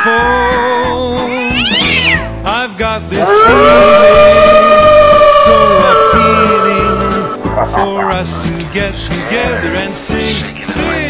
phone. I've got this feeling so appealing for us to get together and sing, sing.